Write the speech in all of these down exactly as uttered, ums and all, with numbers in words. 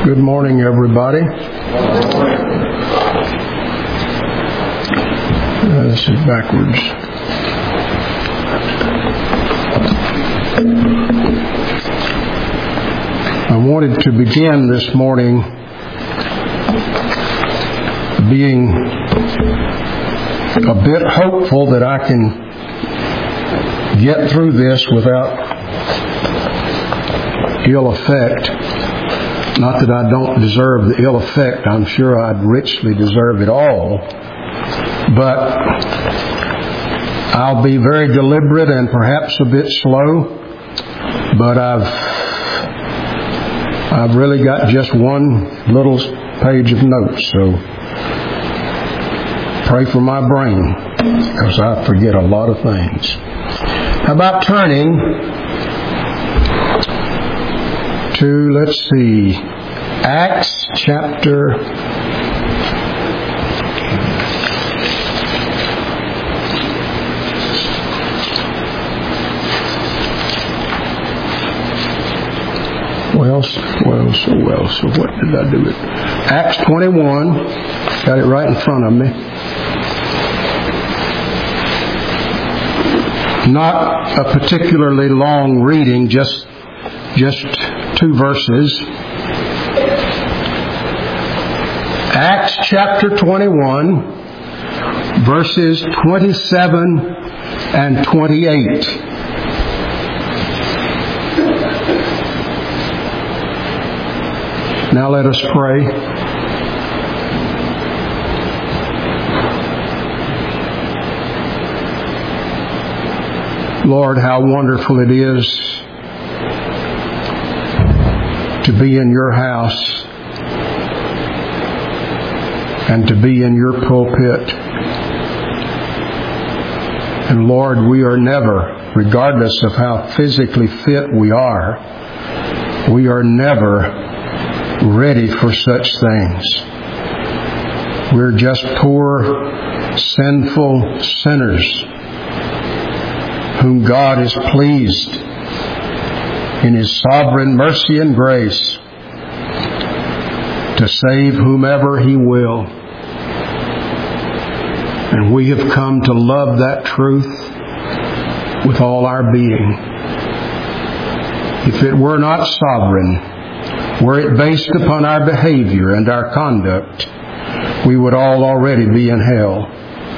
Good morning, everybody. Uh, this is backwards. I wanted to begin this morning being a bit hopeful that I can get through this without ill effect. Not that I don't deserve the ill effect. I'm sure I'd richly deserve it all. But I'll be very deliberate and perhaps a bit slow. But I've I've really got just one little page of notes. So pray for my brain, because I forget a lot of things. How about turning to, let's see, Acts chapter well, well, so well, so what did I do it? Acts twenty-one, got it right in front of me. Not a particularly long reading, just just two verses. Acts chapter twenty-one, verses twenty-seven and twenty-eight. Now let us pray. Lord, how wonderful it is to be in your house and to be in your pulpit. And Lord, we are never, regardless of how physically fit we are, we are never ready for such things. We're just poor, sinful sinners whom God is pleased in His sovereign mercy and grace to save whomever He will. And we have come to love that truth with all our being. If it were not sovereign, were it based upon our behavior and our conduct, we would all already be in hell.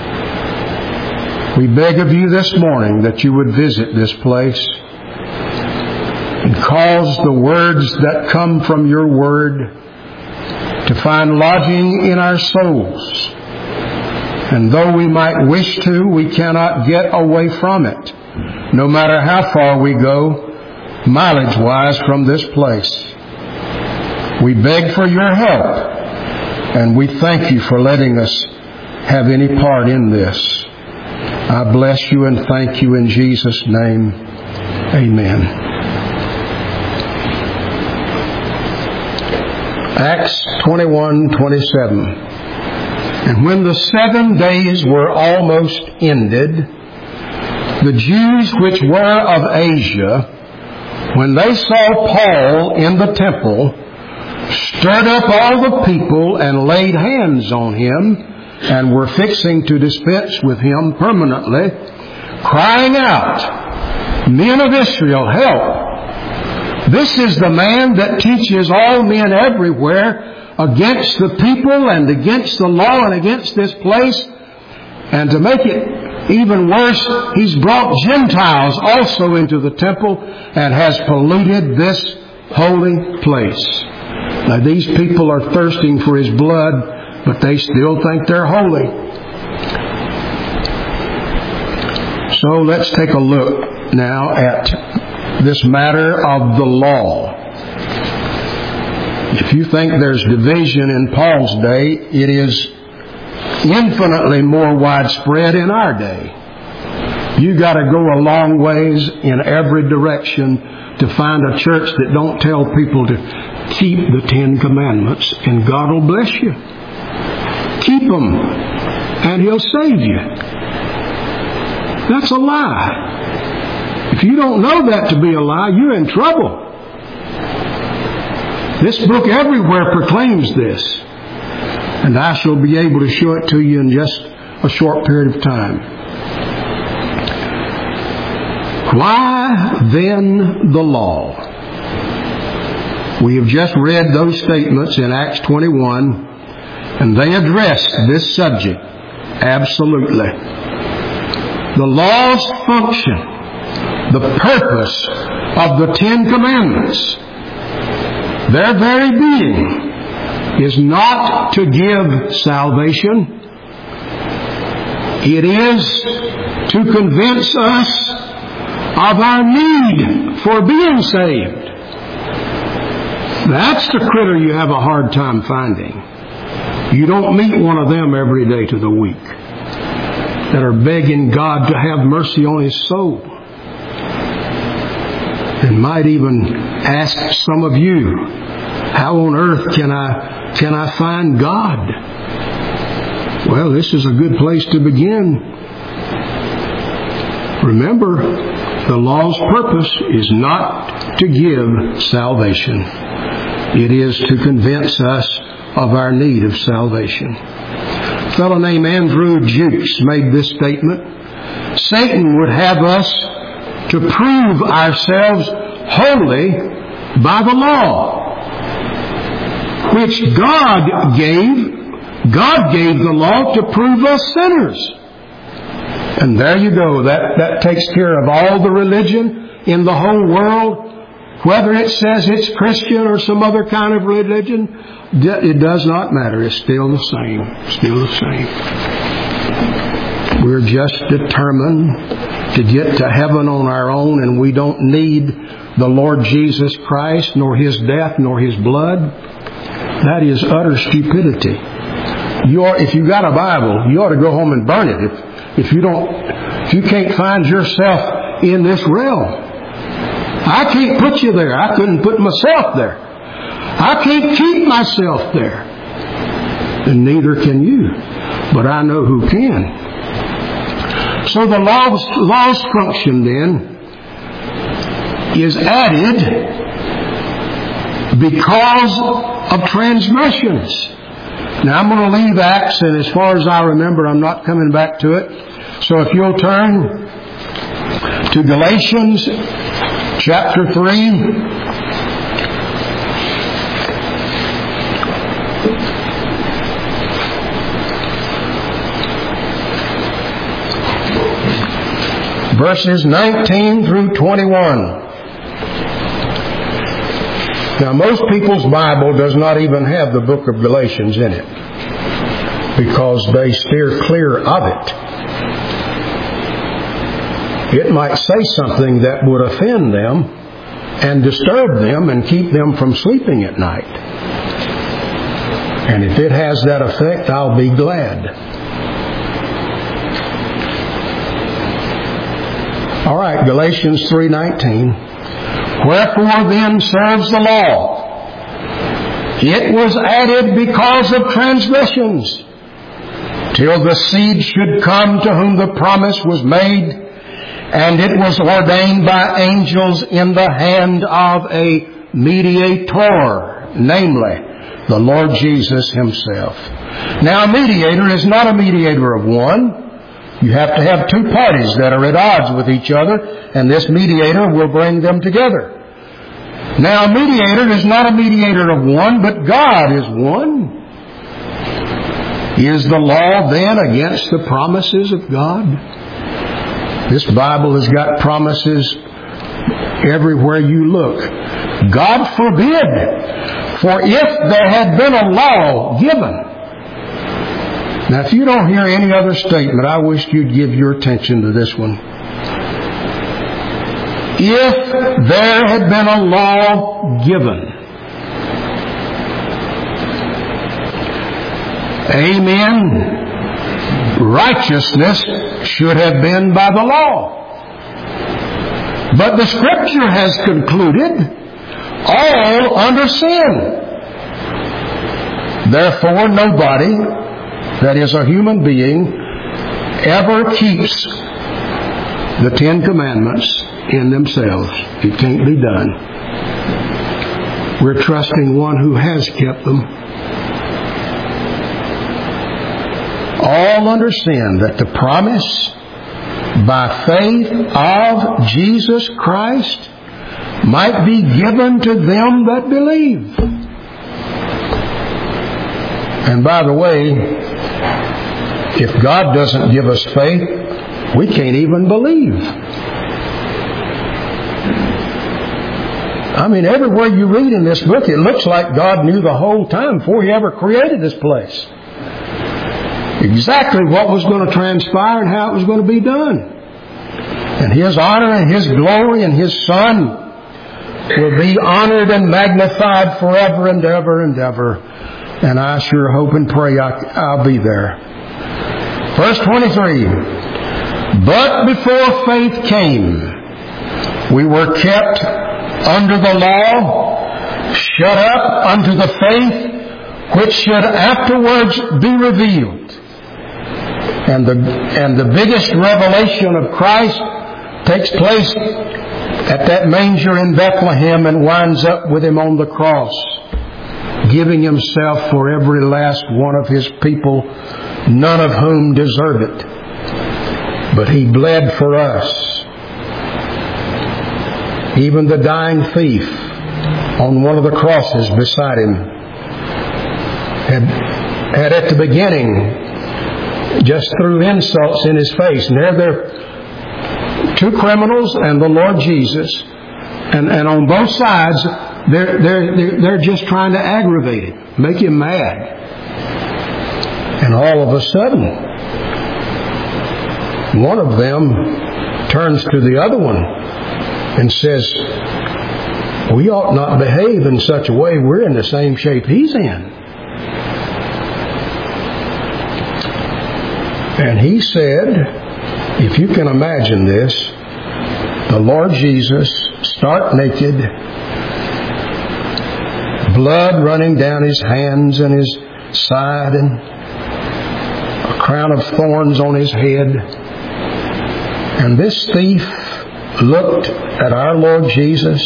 We beg of you this morning that you would visit this place and cause the words that come from your word to find lodging in our souls. And though we might wish to, we cannot get away from it, no matter how far we go, mileage-wise from this place. We beg for your help, and we thank you for letting us have any part in this. I bless you and thank you in Jesus' name. Amen. Acts twenty-one twenty-seven. And when the seven days were almost ended, the Jews which were of Asia, when they saw Paul in the temple, stirred up all the people and laid hands on him, and were fixing to dispense with him permanently, crying out, Men of Israel, help! This is the man that teaches all men everywhere against the people and against the law and against this place. And to make it even worse, he's brought Gentiles also into the temple and has polluted this holy place. Now these people are thirsting for his blood, but they still think they're holy. So let's take a look now at this matter of the law. If you think there's division in Paul's day, it is infinitely more widespread in our day. You got to go a long ways in every direction to find a church that don't tell people to keep the Ten Commandments, and God will bless you. Keep them, and He'll save you. That's a lie. If you don't know that to be a lie, you're in trouble. This book everywhere proclaims this. And I shall be able to show it to you in just a short period of time. Why then the law? We have just read those statements in Acts twenty-one, and they address this subject absolutely. The law's function, the purpose of the Ten Commandments, their very being, is not to give salvation. It is to convince us of our need for being saved. That's the critter you have a hard time finding. You don't meet one of them every day to the week that are begging God to have mercy on his soul. And might even ask some of you, how on earth can I can I find God? Well, this is a good place to begin. Remember, the law's purpose is not to give salvation. It is to convince us of our need of salvation. A fellow named Andrew Jukes made this statement. Satan would have us to prove ourselves holy by the law, which God gave. God gave the law to prove us sinners. And there you go. That, that takes care of all the religion in the whole world. Whether it says it's Christian or some other kind of religion, it does not matter. It's still the same. Still the same. We're just determined to get to heaven on our own, and we don't need the Lord Jesus Christ, nor His death, nor His blood. That is utter stupidity. You ought, if you got a Bible, you ought to go home and burn it. If, if you don't, if you can't find yourself in this realm, I can't put you there. I couldn't put myself there. I can't keep myself there. And neither can you. But I know who can. So the law's, law's function then is added because of transgressions. Now I'm going to leave Acts, and as far as I remember, I'm not coming back to it. So if you'll turn to Galatians chapter three. Verses nineteen through twenty-one. Now, most people's Bible does not even have the book of Galatians in it, because they steer clear of it. It might say something that would offend them and disturb them and keep them from sleeping at night. And if it has that effect, I'll be glad. All right, Galatians three nineteen. Wherefore then serves the law? It was added because of transgressions, till the seed should come to whom the promise was made, and it was ordained by angels in the hand of a mediator, namely the Lord Jesus Himself. Now, a mediator is not a mediator of one. You have to have two parties that are at odds with each other, and this mediator will bring them together. Now, a mediator is not a mediator of one, but God is one. Is the law then against the promises of God? This Bible has got promises everywhere you look. God forbid, for if there had been a law given. Now, if you don't hear any other statement, I wish you'd give your attention to this one. If there had been a law given. Amen. Righteousness should have been by the law. But the Scripture has concluded all under sin. Therefore, nobody that is a human being ever keeps the Ten Commandments in themselves. It can't be done. We're trusting one who has kept them. All understand that the promise by faith of Jesus Christ might be given to them that believe. And by the way, if God doesn't give us faith, we can't even believe. I mean, everywhere you read in this book, it looks like God knew the whole time before He ever created this place exactly what was going to transpire and how it was going to be done. And His honor and His glory and His Son will be honored and magnified forever and ever and ever. And I sure hope and pray I, I'll be there. Verse twenty-three. But before faith came, we were kept under the law, shut up unto the faith which should afterwards be revealed. And the, and the biggest revelation of Christ takes place at that manger in Bethlehem and winds up with Him on the cross, giving Himself for every last one of His people, none of whom deserve it. But He bled for us. Even the dying thief on one of the crosses beside Him had, had at the beginning just threw insults in His face. And there they're two criminals and the Lord Jesus. And, and on both sides, they're, they're, they're just trying to aggravate Him, make Him mad. And all of a sudden, one of them turns to the other one and says, we ought not behave in such a way. We're in the same shape He's in. And he said, if you can imagine this, the Lord Jesus, stark naked, blood running down His hands and His side, and a crown of thorns on His head. And this thief looked at our Lord Jesus,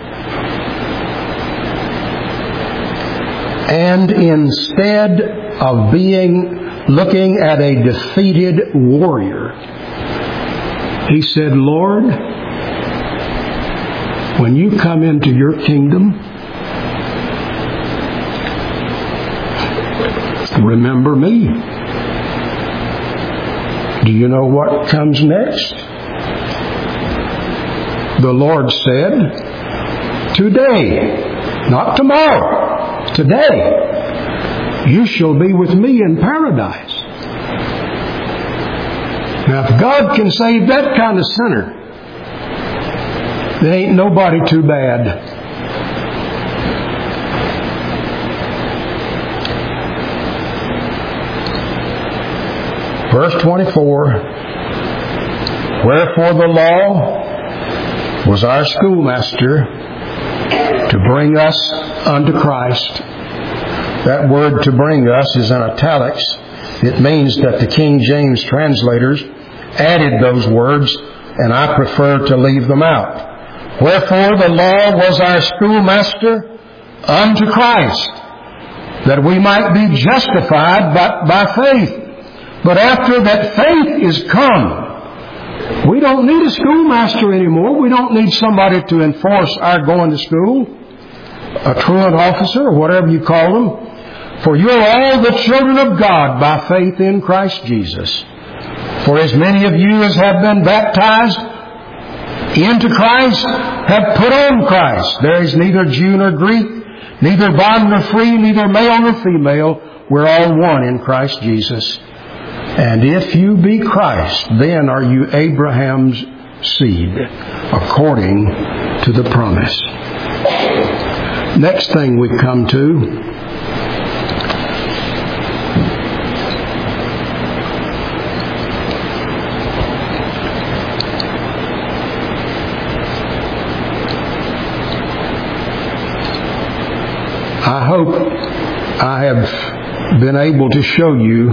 and instead of being looking at a defeated warrior, he said, Lord, when you come into your kingdom, remember me. Do you know what comes next? The Lord said, today, not tomorrow, today, you shall be with me in paradise. Now, if God can save that kind of sinner, there ain't nobody too bad. Verse twenty-four, wherefore the law was our schoolmaster to bring us unto Christ. That word, to bring us, is in italics. It means that the King James translators added those words, and I prefer to leave them out. Wherefore the law was our schoolmaster unto Christ, that we might be justified by, by faith. But after that faith is come, we don't need a schoolmaster anymore. We don't need somebody to enforce our going to school, a truant officer, or whatever you call them. For you are all the children of God by faith in Christ Jesus. For as many of you as have been baptized into Christ have put on Christ. There is neither Jew nor Greek, neither bond nor free, neither male nor female. We're all one in Christ Jesus. And if you be Christ, then are you Abraham's seed, according to the promise. Next thing we come to, I hope I have been able to show you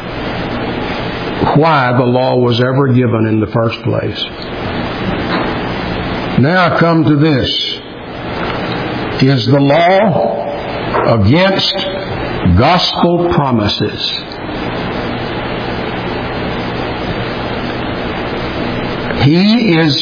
why the law was ever given in the first place. Now I come to this. is the law against gospel promises. He is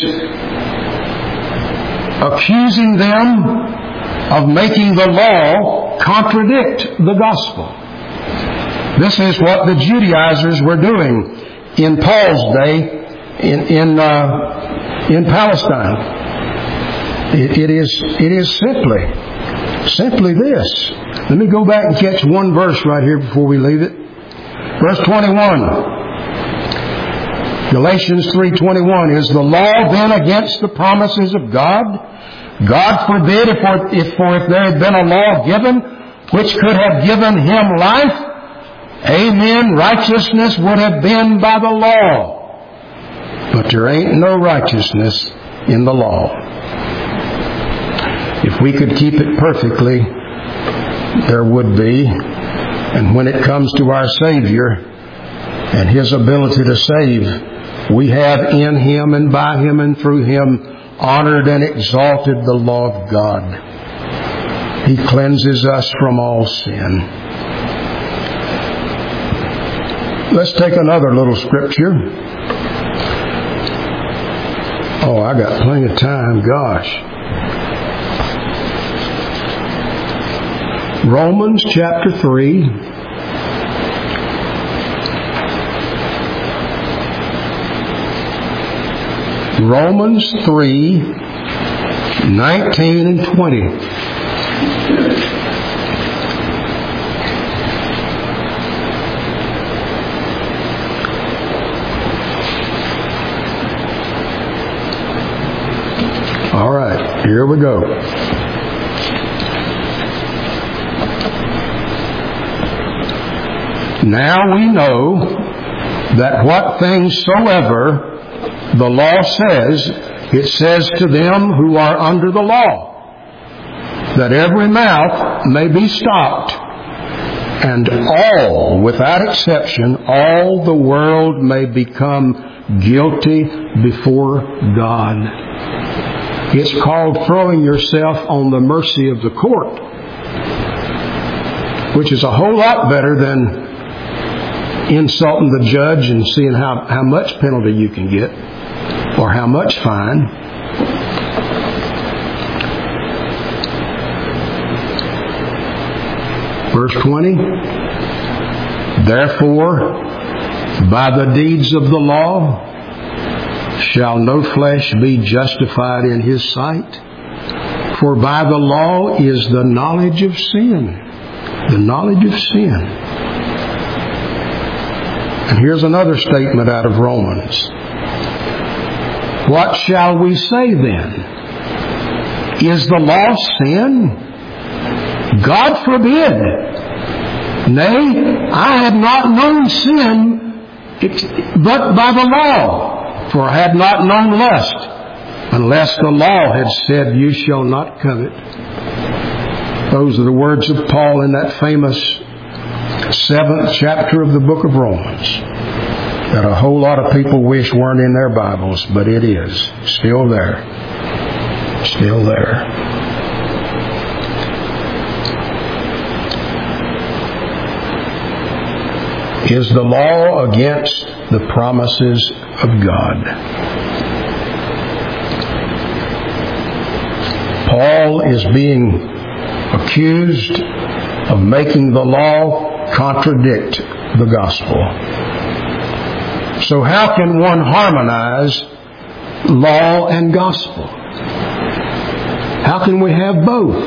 accusing them of making the law contradict the gospel. This is what the Judaizers were doing in Paul's day in in, uh, in Palestine. It, it is it is simply simply this. Let me go back and catch one verse right here before we leave it. Verse twenty-one. Galatians three twenty-one. Is the law then against the promises of God? God forbid, if for, if for if there had been a law given which could have given him life, amen, righteousness would have been by the law. But there ain't no righteousness in the law. If we could keep it perfectly, there would be. And when it comes to our Savior and His ability to save, we have in Him and by Him and through Him honored and exalted the law of God. He cleanses us from all sin. Let's take another little scripture. Oh, I got plenty of time. Gosh. Romans chapter three. Romans three, nineteen and twenty. All right, here we go. Now we know that what things soever the law says, it says to them who are under the law, that every mouth may be stopped, and all, without exception, all the world may become guilty before God. It's called throwing yourself on the mercy of the court, which is a whole lot better than insulting the judge and seeing how, how much penalty you can get or how much fine. Verse twenty. Therefore, by the deeds of the law shall no flesh be justified in his sight, for by the law is the knowledge of sin. The knowledge of sin. And here's another statement out of Romans. What shall we say then? Is the law sin? God forbid. Nay, I have not known sin but by the law, for I had not known lust, unless the law had said, you shall not covet. Those are the words of Paul in that famous seventh chapter of the book of Romans, that a whole lot of people wish weren't in their Bibles, but it is still there. Still there. Is the law against the promises of God? Paul is being accused of making the law contradict the gospel. So how can one harmonize law and gospel? How can we have both?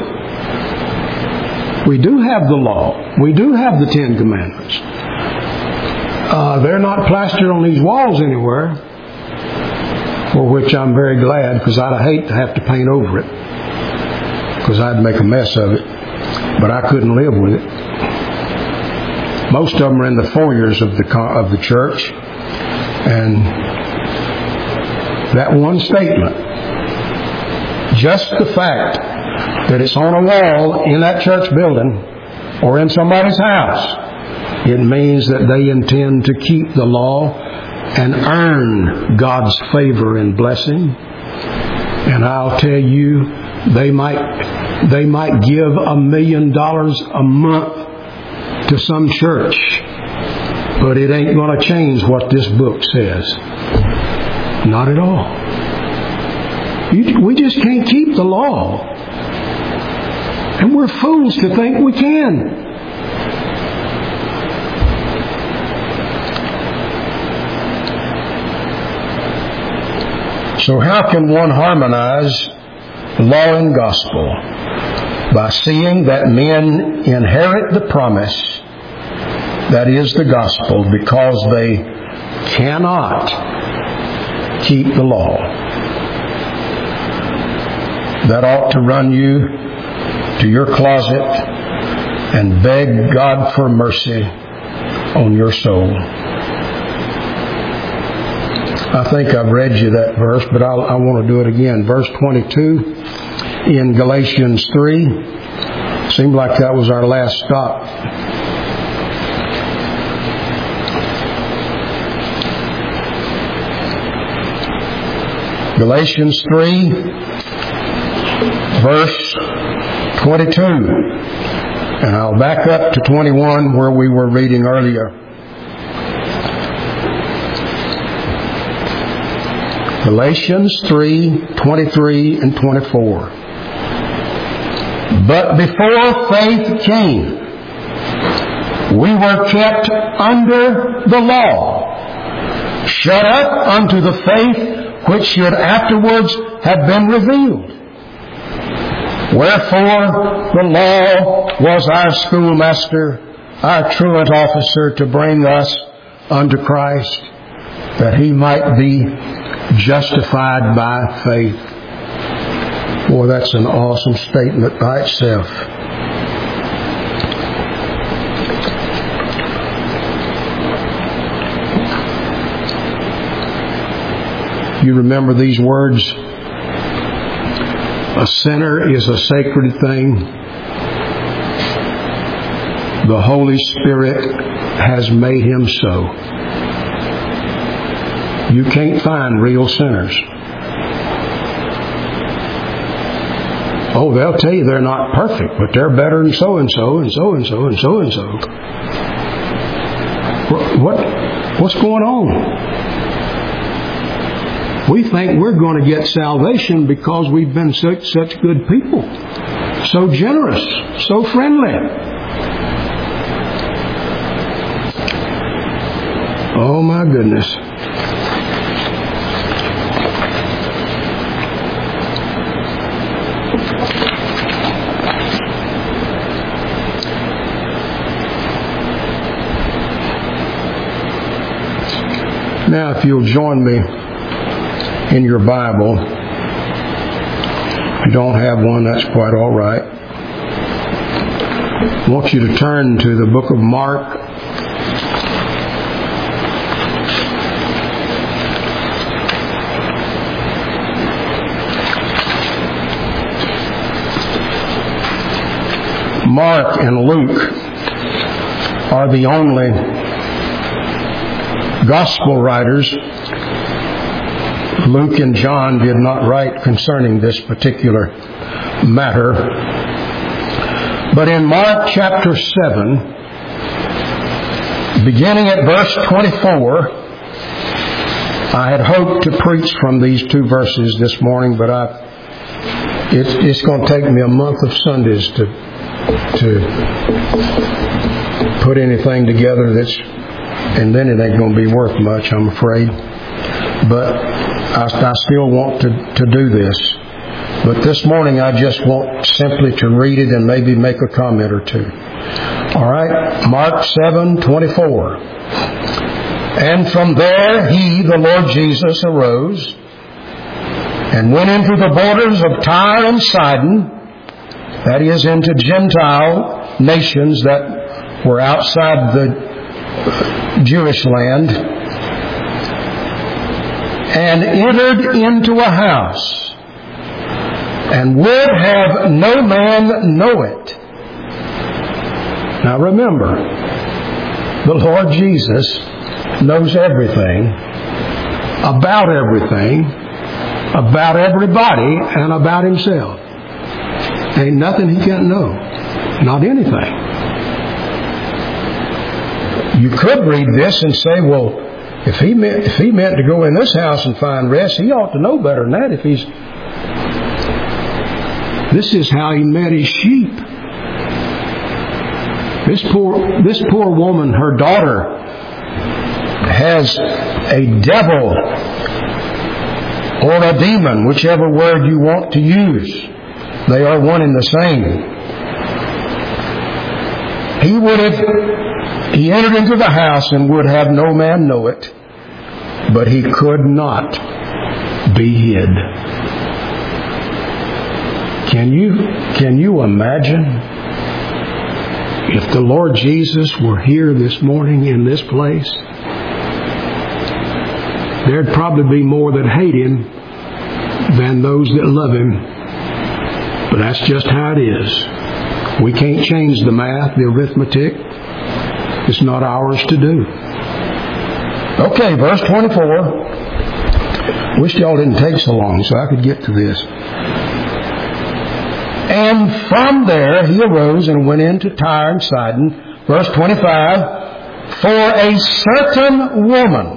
We do have the law. We do have the Ten Commandments. Uh, they're not plastered on these walls anywhere, for which I'm very glad, because I'd hate to have to paint over it, because I'd make a mess of it, but I couldn't live with it. Most of them are in the foyers of the of the church, and that one statement, just the fact that it's on a wall in that church building or in somebody's house, it means that they intend to keep the law and earn God's favor and blessing. And I'll tell you, they might They might give a million dollars a month to some church, but it ain't going to change what this book says. Not at all. You, we just can't keep the law. And we're fools to think we can. So how can one harmonize law and gospel? By seeing that men inherit the promise, that is the gospel, because they cannot keep the law. That ought to run you to your closet and beg God for mercy on your soul. I think I've read you that verse, but I'll, I want to do it again. Verse twenty-two in Galatians three. Seemed like that was our last stop. Galatians three, verse twenty-two. And I'll back up to twenty-one where we were reading earlier. Galatians three, twenty-three and twenty-four. But before faith came, we were kept under the law, shut up unto the faith which should afterwards have been revealed. Wherefore the law was our schoolmaster, our truant officer, to bring us unto Christ, that he might be justified by faith. Boy, that's an awesome statement by itself. You remember these words? A sinner is a sacred thing. The Holy Spirit has made him so. You can't find real sinners. Oh, they'll tell you they're not perfect, but they're better than so-and-so and so-and-so and so-and-so. What, what's going on? We think we're going to get salvation because we've been such, such good people. So generous, so friendly. Oh my goodness. Now, if you'll join me in your Bible, if you don't have one, that's quite all right. I want you to turn to the book of Mark. Mark and Luke are the only gospel writers. Luke and John did not write concerning this particular matter. But in Mark chapter seven, beginning at verse twenty-four, I had hoped to preach from these two verses this morning, but I, it's, it's going to take me a month of Sundays to to put anything together that's, and then it ain't going to be worth much, I'm afraid. But I, I still want to, to do this. But this morning I just want simply to read it and maybe make a comment or two. All right, Mark seven twenty-four. And from there he, the Lord Jesus, arose and went into the borders of Tyre and Sidon, that is, into Gentile nations that were outside the Jewish land, and entered into a house, and would have no man know it. Now remember, the Lord Jesus knows everything, about everything, about everybody, and about himself. Ain't nothing he can't know. Not anything. You could read this and say, well, if he meant, if he meant to go in this house and find rest, he ought to know better than that. If he's, this is how he met his sheep. This poor, this poor woman, her daughter, has a devil or a demon, whichever word you want to use. They are one and the same. He would have, he entered into the house and would have no man know it, but he could not be hid. Can you, can you imagine if the Lord Jesus were here this morning in this place? There'd probably be more that hate him than those that love him. But that's just how it is. We can't change the math, the arithmetic. It's not ours to do. Okay, verse twenty-four. Wish y'all didn't take so long so I could get to this. And from there he arose and went into Tyre and Sidon. Verse twenty-five. For a certain woman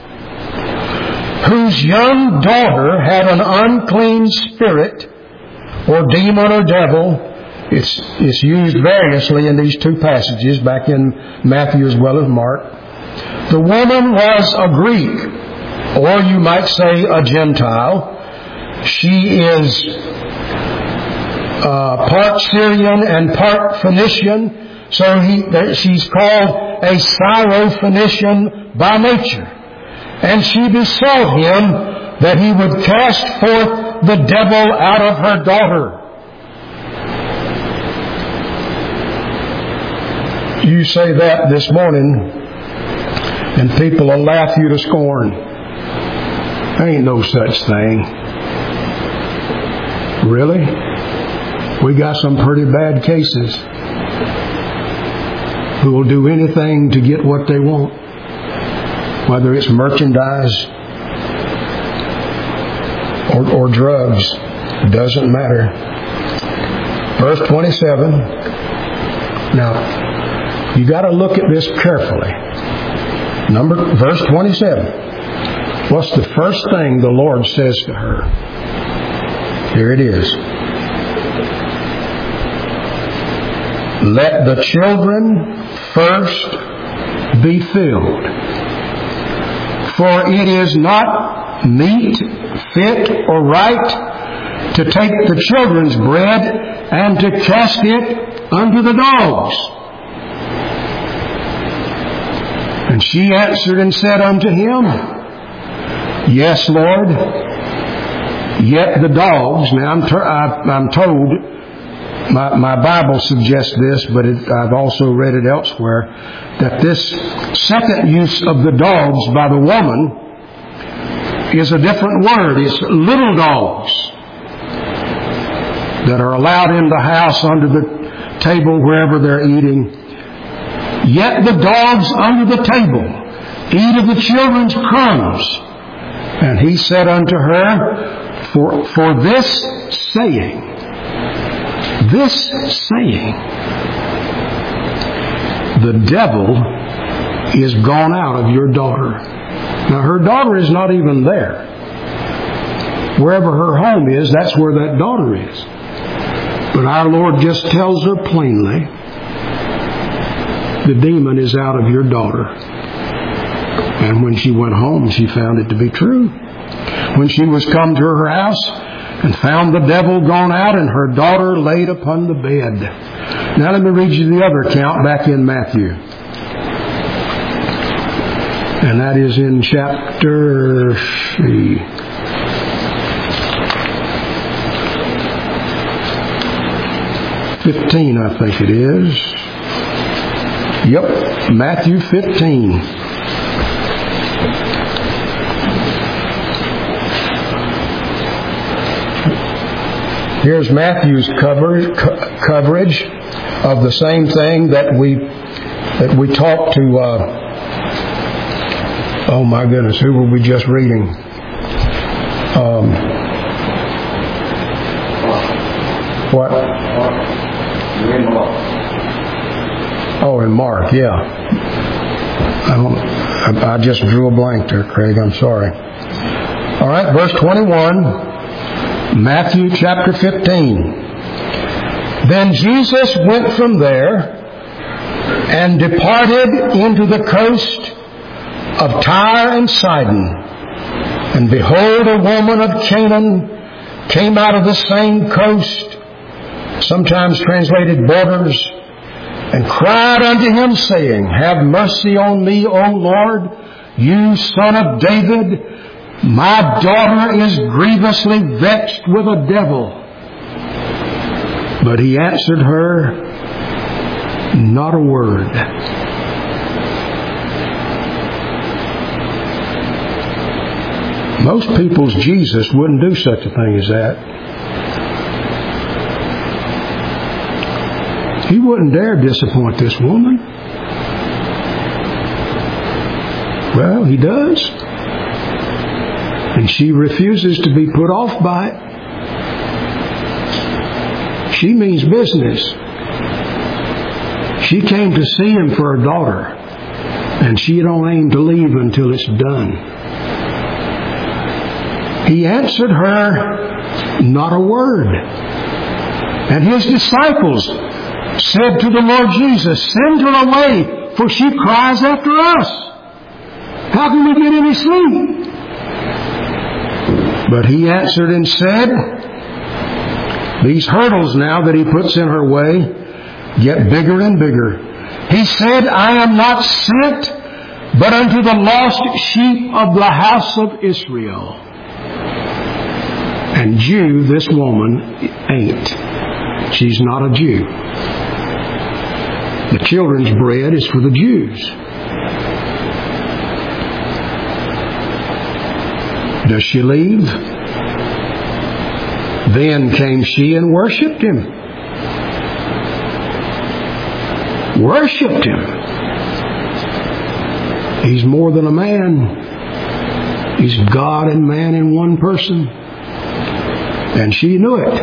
whose young daughter had an unclean spirit, or demon or devil, it's, it's used variously in these two passages, back in Matthew as well as Mark. The woman was a Greek, or you might say a Gentile. She is uh, part Syrian and part Phoenician, so he, she's called a Syro-Phoenician by nature. And she besought him that he would cast forth the devil out of her daughter. You say that this morning, and people will laugh you to scorn. There ain't no such thing. Really? We got some pretty bad cases who will do anything to get what they want. Whether it's merchandise or, or drugs, it doesn't matter. Verse twenty-seven. Now, you got to look at this carefully. Number verse twenty-seven. What's the first thing the Lord says to her? Here it is. Let the children first be filled. For it is not meet, fit, or right to take the children's bread and to cast it unto the dogs. And she answered and said unto him, Yes, Lord. Yet the dogs, now I'm, ter- I'm told, my, my Bible suggests this, but it, I've also read it elsewhere, that this second use of the dogs by the woman is a different word. It's little dogs that are allowed in the house, under the table, wherever they're eating. Yet the dogs under the table eat of the children's crumbs. And he said unto her, For, for this saying, this saying, the devil is gone out of your daughter. Now her daughter is not even there. Wherever her home is, that's where that daughter is. But our Lord just tells her plainly, the demon is out of your daughter. And when she went home, she found it to be true. When she was come to her house and found the devil gone out and her daughter laid upon the bed. Now let me read you the other account back in Matthew. And that is in chapter see, fifteen, I think it is. Yep, Matthew fifteen. Here's Matthew's cover, co- coverage of the same thing that we that we talked to. Uh, oh my goodness, who were we just reading? Um, What? You're in Mark. Oh, in Mark, yeah. I, don't, I, I just drew a blank there, Craig. I'm sorry. All right, verse twenty-one, Matthew chapter fifteen. Then Jesus went from there and departed into the coast of Tyre and Sidon. And behold, a woman of Canaan came out of the same coast, sometimes translated borders, and cried unto him, saying, Have mercy on me, O Lord, you son of David. My daughter is grievously vexed with a devil. But he answered her not a word. Most people's Jesus wouldn't do such a thing as that. He wouldn't dare disappoint this woman. Well, he does. And she refuses to be put off by it. She means business. She came to see him for her daughter, and she don't aim to leave until it's done. He answered her not a word. And his disciples said to the Lord Jesus, Send her away, for she cries after us. How can we get any sleep? But he answered and said, these hurdles now that he puts in her way get bigger and bigger. He said, I am not sent but unto the lost sheep of the house of Israel. And Jew, this woman ain't. She's not a Jew. The children's bread is for the Jews. Does she leave? Then came she and worshipped him. Worshipped him. He's more than a man. He's God and man in one person. And she knew it.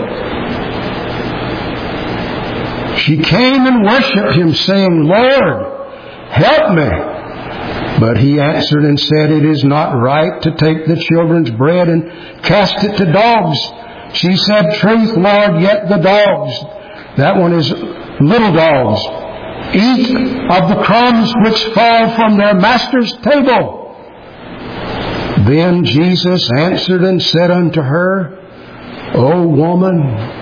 She came and worshipped him, saying, Lord, help me. But he answered and said, it is not right to take the children's bread and cast it to dogs. She said, truth, Lord, yet the dogs, that one is little dogs, eat of the crumbs which fall from their master's table. Then Jesus answered and said unto her, O woman,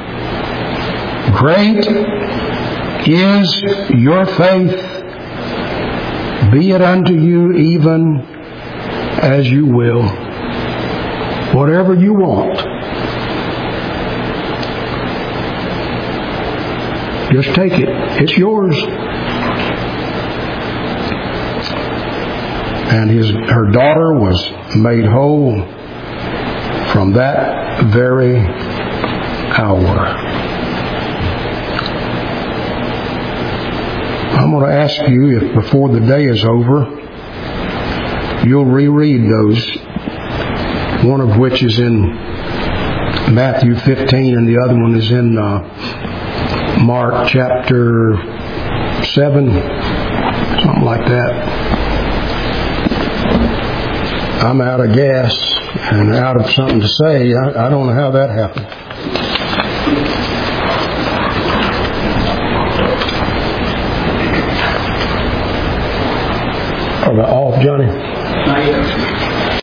great is your faith. Be it unto you even as you will. Whatever you want. Just take it. It's yours. And his, her daughter was made whole from that very hour. I'm going to ask you if before the day is over, you'll reread those, one of which is in Matthew fifteen and the other one is in uh, Mark chapter seven, something like that. I'm out of gas and out of something to say. I, I don't know how that happened. Are they off, Johnny? Not yet.